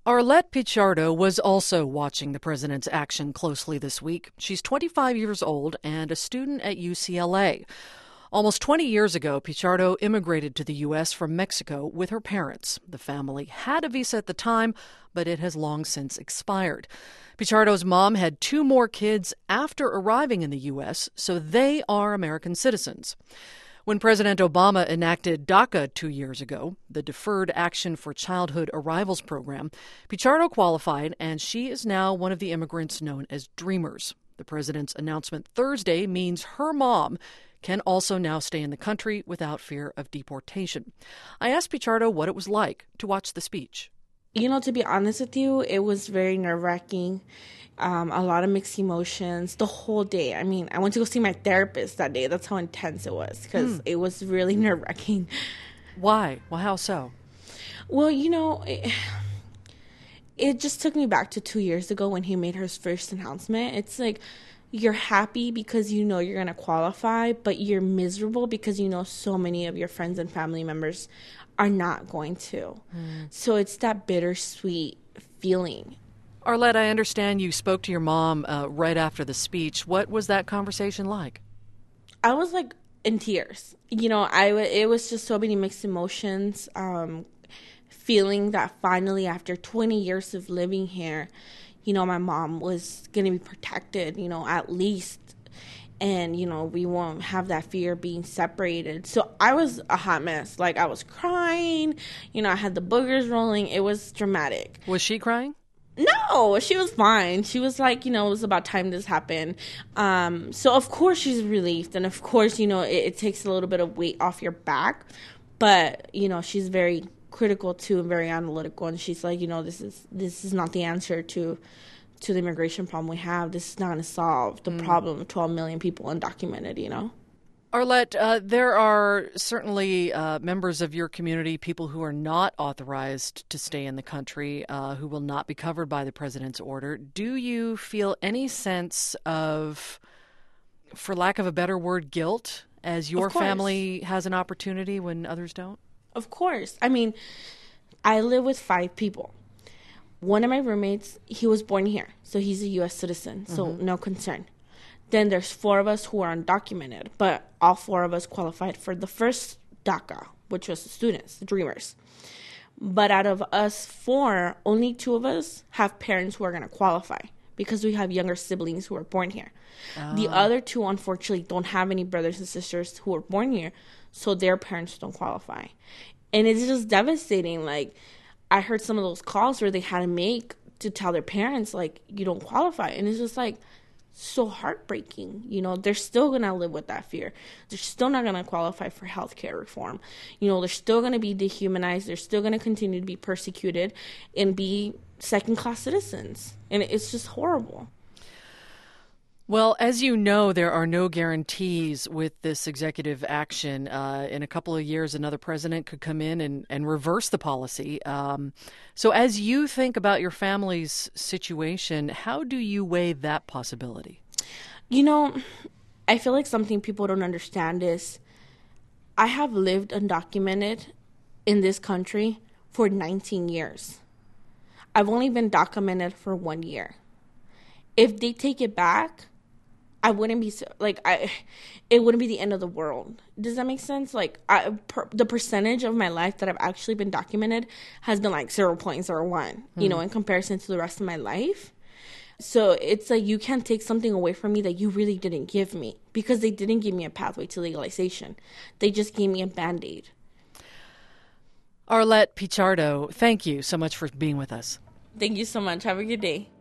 Arlette Pichardo was also watching the president's action closely this week. She's 25 years old and a student at UCLA. Almost 20 years ago, Pichardo immigrated to the U.S. from Mexico with her parents. The family had a visa at the time, but it has long since expired. Pichardo's mom had two more kids after arriving in the U.S., so they are American citizens. When President Obama enacted DACA 2 years ago, the Deferred Action for Childhood Arrivals program, Pichardo qualified, and she is now one of the immigrants known as Dreamers. The president's announcement Thursday means her mom can also now stay in the country without fear of deportation. I asked Pichardo what it was like to watch the speech. To be honest with you, it was very nerve-wracking. A lot of mixed emotions the whole day. I went to go see my therapist that day. That's how intense it was, because it was really nerve-wracking. Why? Well, how so? Well, it just took me back to 2 years ago when he made his first announcement. It's like you're happy because you're going to qualify, but you're miserable because so many of your friends and family members are not going to. So it's that bittersweet feeling. Arlette, I understand you spoke to your mom right after the speech. What was that conversation like? I was like in tears. It was just so many mixed emotions. Feeling that finally, after 20 years of living here, my mom was going to be protected, at least. And, we won't have that fear of being separated. So I was a hot mess. Like, I was crying. I had the boogers rolling. It was dramatic. Was she crying? No, she was fine. She was like, it was about time this happened. So, of course, she's relieved. And, of course, it takes a little bit of weight off your back. But, she's very critical, too, and very analytical. And she's like, this is not the answer to the immigration problem we have. This is not going to solve the problem of 12 million people undocumented, Arlette, there are certainly members of your community, people who are not authorized to stay in the country, who will not be covered by the president's order. Do you feel any sense of, for lack of a better word, guilt, as your family has an opportunity when others don't? Of course. I live with 5 people. One of my roommates, he was born here, so he's a U.S. citizen, so no concern. Then there's 4 of us who are undocumented, but all 4 of us qualified for the first DACA, which was the students, the Dreamers. But out of us 4, only 2 of us have parents who are going to qualify because we have younger siblings who are born here. The other 2, unfortunately, don't have any brothers and sisters who were born here, so their parents don't qualify. And it's just devastating. Like, I heard some of those calls where they had to make to tell their parents, like, you don't qualify. And it's just like so heartbreaking. They're still going to live with that fear. They're still not going to qualify for healthcare reform. They're still going to be dehumanized. They're still going to continue to be persecuted and be second-class citizens. And it's just horrible. Well, as you know, there are no guarantees with this executive action. In a couple of years, another president could come in and reverse the policy. So as you think about your family's situation, how do you weigh that possibility? I feel like something people don't understand is I have lived undocumented in this country for 19 years. I've only been documented for 1 year. If they take it back, I wouldn't be it wouldn't be the end of the world. Does that make sense? The percentage of my life that I've actually been documented has been like 0.01, in comparison to the rest of my life. So it's like you can't take something away from me that you really didn't give me, because they didn't give me a pathway to legalization. They just gave me a Band-Aid. Arlette Pichardo, thank you so much for being with us. Thank you so much. Have a good day.